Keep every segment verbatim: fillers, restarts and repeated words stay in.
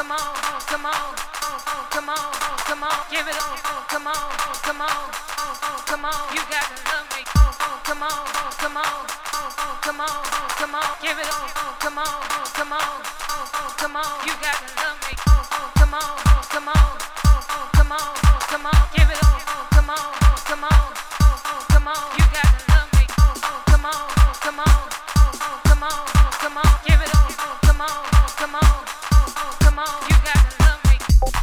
come on, come on, come on, come on, give it on, come on, come on, come on, you gotta love me, come on, come on, come on, come on, give it on, come on, come on, come on, you gotta love me, come on, come on, come on, come on, give it on, come on, come on, come on, you gotta love me, come on, come on, come on, come on, give it on, come on, come on, come on, you gotta love me.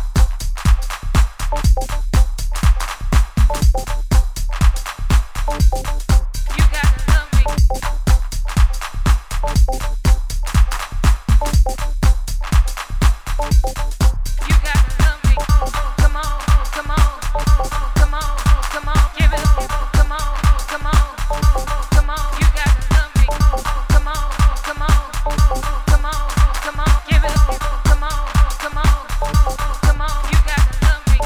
You gotta love me. You gotta love me. Come on, come on, come on, come on, give it on. Come on, come on, come on, you gotta love me. Come on, come on, come on, come on, give it on. Come on, come on, come on, you gotta love me.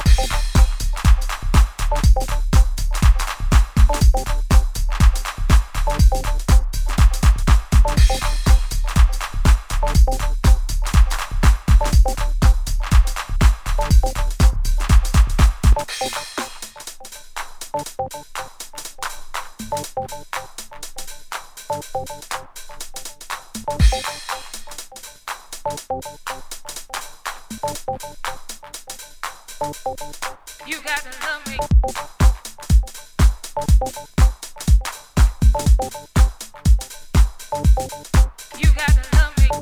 You gotta love me. You gotta love me.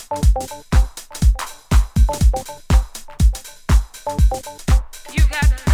You gotta love me.